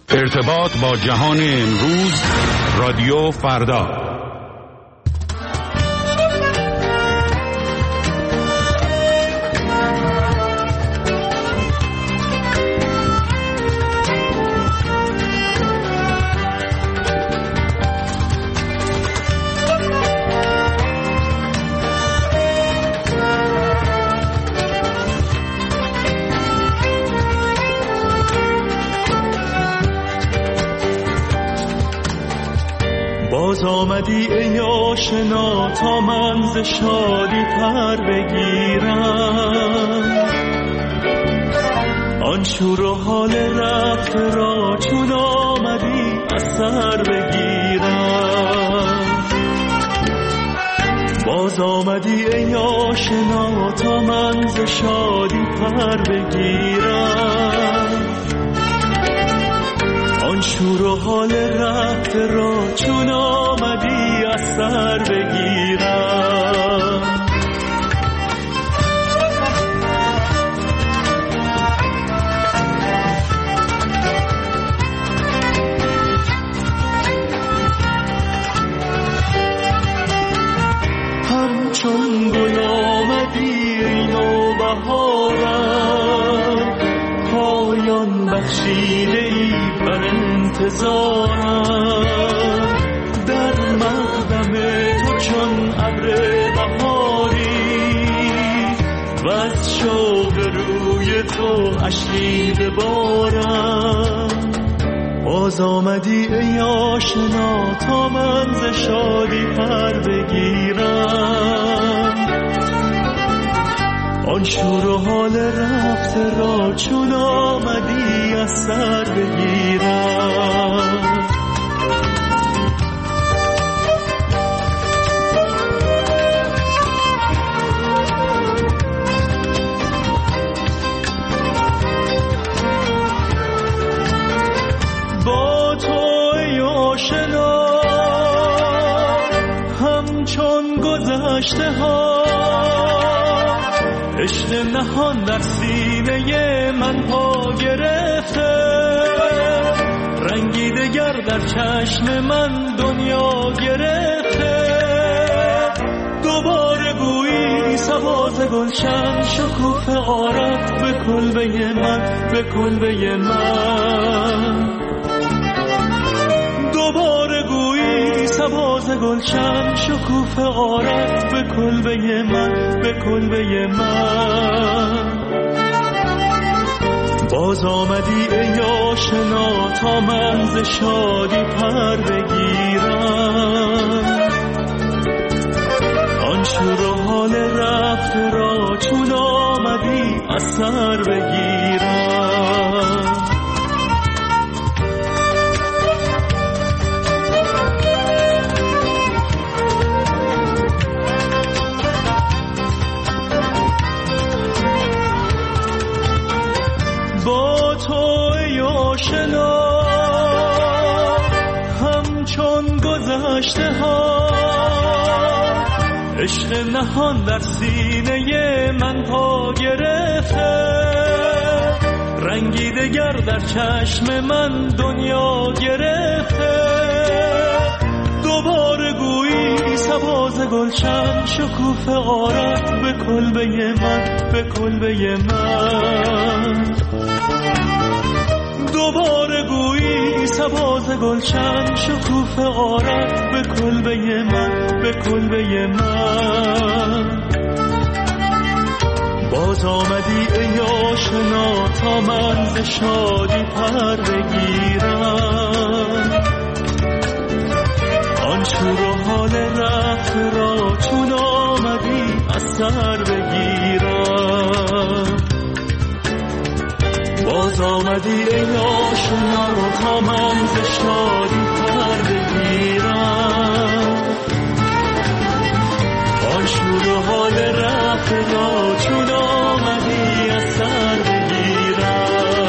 ارتباط با جهان امروز، رادیو فردا. باز آمدی ای آشنا تا من ز شادی پر بگیرم، آن شور و حال رفته را چون آمدی از سر بگیرم. باز آمدی ای آشنا تا من ز شادی پر بگیرم، آن شور و حال رفته را چون آمدی از سر بگیرم. همچون گل آمدی نوبهارم، پایان بخشیده ای بر انتظارم. در مقدم تو چون ابر بهاری و از شوق روی تو اشکی ببارم. باز آمدی ای آشنا تا من ز شادی پر بگیرم، آن شور و حال رفته را چون آمدی از سر بگیرم. با تو ای آشنا همچون گذشته ها، عشق نهان در سینه من پا گرفته. رنگی دگر در چشم من دنیا گرفته. دوباره گویی سباز گلشن شکوفه آرد به کلبه من، به کلبه من. دوباره گویی سباز گلشن شکوفه آرد به کلبه من، به کلبه من. باز آمدی ای آشنا تا من ز شادی پر بگیرم، آن شور و حال رفته را چون آمدی از سر بگیرم. با تو ای آشنا همچون گذشته ها، عشق نهان در سینه من پا گرفته. رنگی دگر در چشم من دنیا گرفته. دوباره گویی سباز گلشن شکوفه آرد به کلبه من، به کلبه من. دوباره گویی سباز گلشن شکوفه آرد به کلبه من، به کلبه من. باز آمدی ای آشنا تا من ز شادی پر بگیرم، آن شور و حال رفته را چون آمدی از سر بگیرم. باز آمدی ای آشنا تا من ز شادی پر بگیرم، آن شور و حال رفته را چون آمدی از سر بگیرم.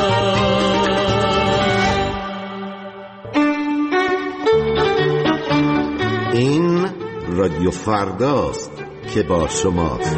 این رادیو فرداست که با شماست.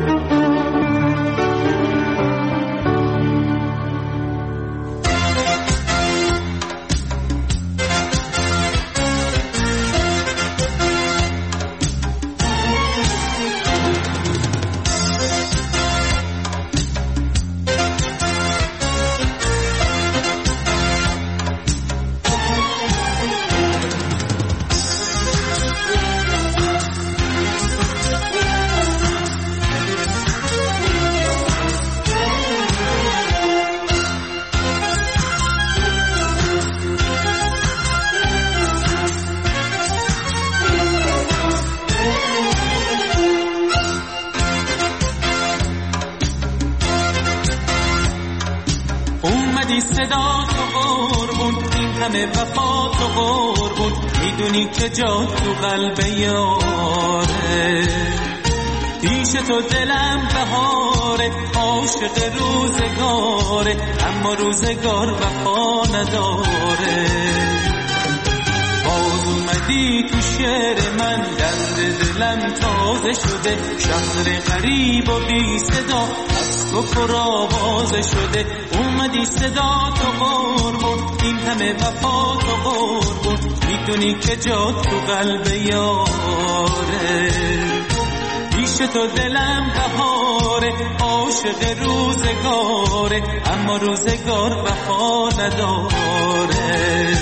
صدا تو قربون، این همه وفا تو قربون، میدونی که جا تو قلب یاره. پیش تو دلم بهاره، عاشق روزگاره، اما روزگار وفا نداره. باز اومدی تو شعر من، درد دلم تازه شده، شهر غریب و بی صدا از تو پر آوازه شده. اومدی صدا تو قربون، این همه وفا تو قربون، میدونی که جا تو قلب یاره. پیش تو دلم بهاره، عاشق روزگاره، اما روزگار وفا نداره.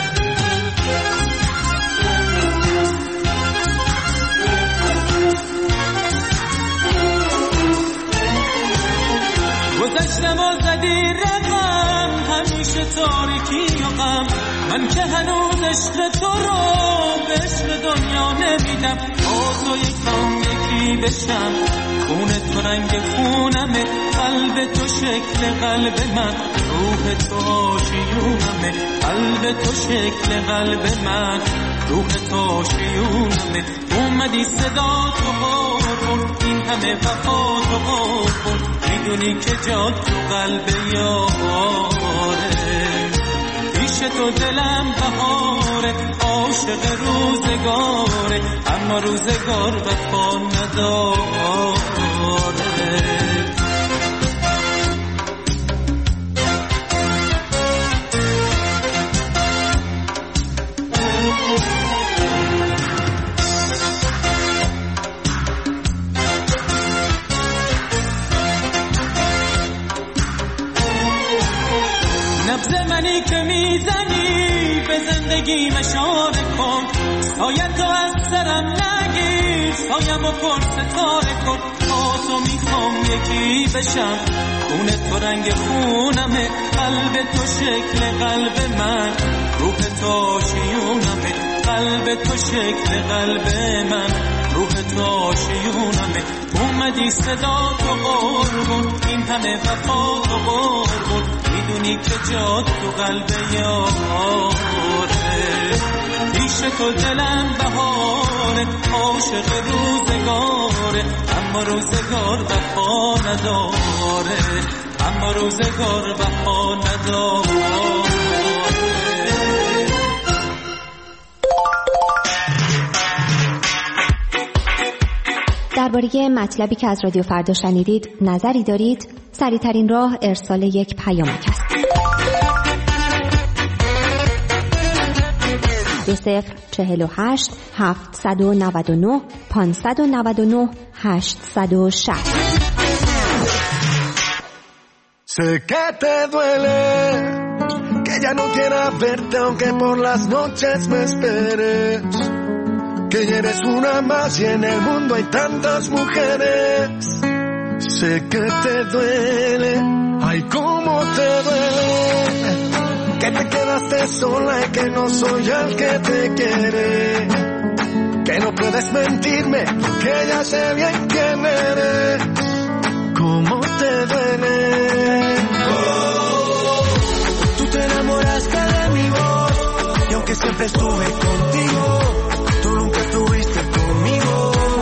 گذشتم و زدی رقم، همیشه تاریکی و غم، من که هنوز عشق تو رو به عشق دنیا نمیدم. با تو یکم یکی بشم، خون تو رنگ خونمه، قلب تو شکل قلب من، روح تو آشیونمه. قلب تو شکل قلب من، روح تو آشیونمه. اومدی صدا تو قربون، این همه وفا تو قربون، میدونی که جا تو قلب یاره. پیش تو دلم بهاره، عاشق روزگاره، اما روزگار وفا نداره. نبض منی که میزنی به زندگی اشاره کن، سایه تو از سرم نگیر، سایه‌مو پر ستاره کن. با تو میخوام یکی بشم، خون تو رنگ خونمه، قلب تو شکل قلب من، روح تو آشیونمه. قلب تو شکل قلب من، روح تو آشیونمه. اومدی صدا تو قربون، این همه وفا تو قربون، میدونی که جا تو قلب یاره. پیش تو دلم بهاره، عاشق روزگاره، اما روزگار وفا نداره، اما روزگار وفا نداره. درباره مطلبی که از رادیو فردا شنیدید نظری دارید؟ سریع‌ترین راه ارسال یک پیامک است. 2048 799 599 860. Sé que te duele, que ya no quiera verte aunque por las noches me esperes, que ya eres una más y en el mundo hay tantas mujeres. Sé que te duele, ay cómo te duele, que te quedaste sola y que no soy el que te quiere, que no puedes mentirme porque ya sé bien quién eres. ¿Cómo te duele? Oh, tú te enamoraste de mi voz y aunque siempre estuve contigo, tú nunca estuviste conmigo.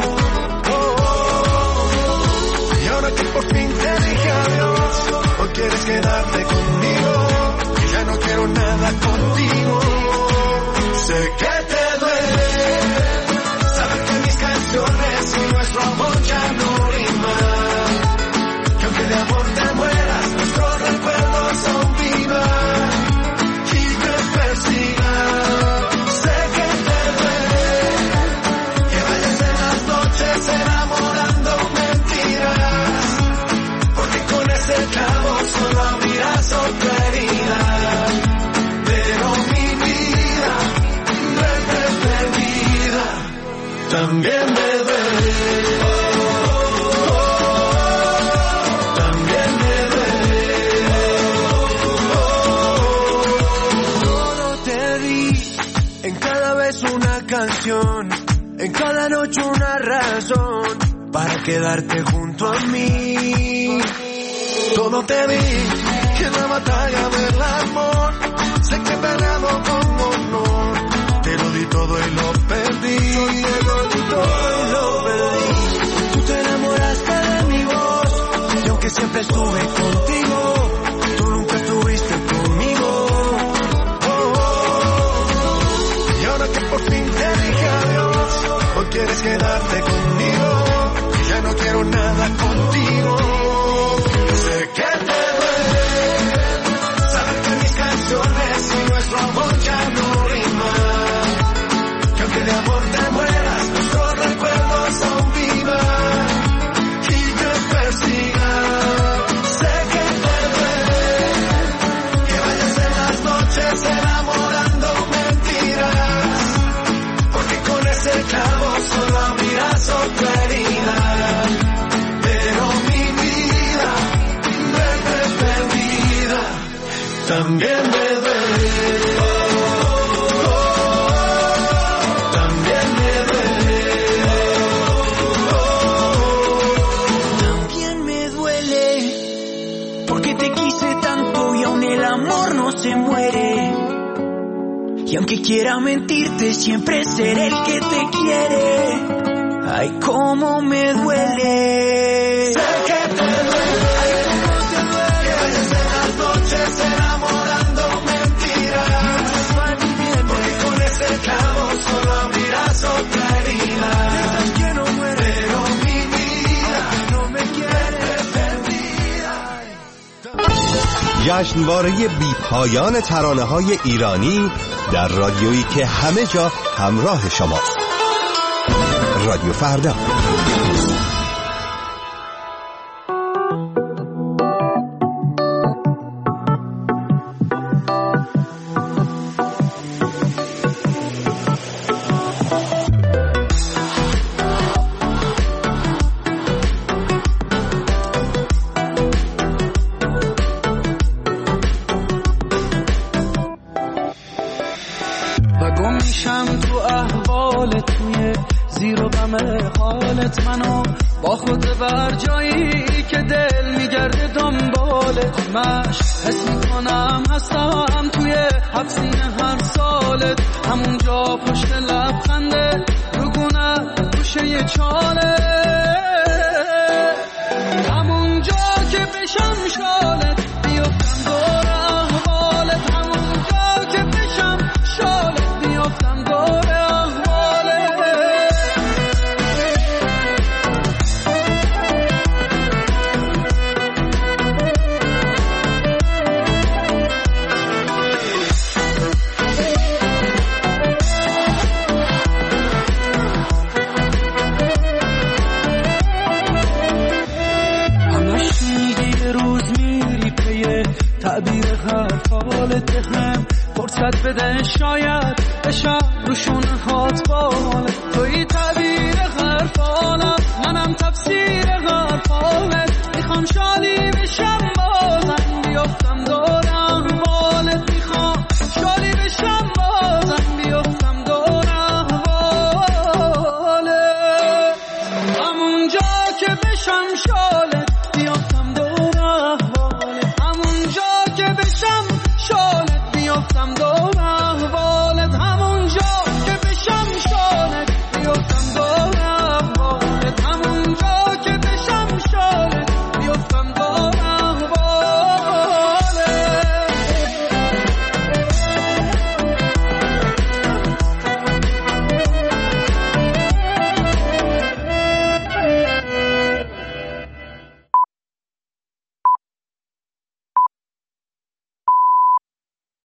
Y ahora que por fin te dije adiós, hoy quieres quedarte conmigo, y ya no quiero nada contigo. Sé que te duele saber que mis canciones y nuestro amor ya no riman, que aunque de amor te mueras, nuestros recuerdos aún vivan y te persigan. Sé que te duele que vayas en las noches enamorando mentiras, porque con ese clavo solo abrirás otra herida. Pero mi vida no es de perdida, también me duele. También me duele. Todo te di, en cada vez una canción, en cada noche una razón para quedarte junto a mí. Todo te di, que la batalla del amor. Sé que he peleado como no, te lo di todo y lo perdí. Te lo di todo y lo perdí. Tú te enamoraste de mi voz y aunque siempre estuve contigo, tú nunca estuviste conmigo. Y ahora que por fin te dije adiós, hoy quieres quedarte conmigo. Ya no quiero nada contigo. Sé que te duele saber que mis canciones y nuestro amor ya no riman. Que aunque de amor te mueras, nuestros recuerdos aún vivan y te persigan. Sé que te duele que vayas en las noches enamorando mentiras, porque con ese clavo solo abrirás otra herida. Pero mi vida, verte perdida, también me duele. También me duele. También me duele, porque te quise tanto y aún el amor no se muere. Y aunque quiera mentirte, siempre seré el que te quiere. Ay, cómo me duele. Sé que te duele. Ay, cómo te duele. Que vayas en las noches enamorando mentiras. Porque con ese clavo solo abrirás otra herida. Que no muere. Pero mi vida no me quiere perdida. جشنواره بی پایان ترانه‌های ایرانی در رادیویی که همه جا همراه شماست. رادیو فردا. منو با خود بر جایی که دل میگرده دنبالت مش حس میکنم هستم توی حبسین هر سالت همونجا پشت لبخنده روگونه گوشه چاله همونجا که بشم شالت بیفتم دور احوالت همونجا که بشم شالت بیفتم دور تعبیر حرفالت هم فرصت بده شاید بشم روشون هات بالت توی تعبیر حرفالت منم تفسیر حرفالت میخوام شادی بشم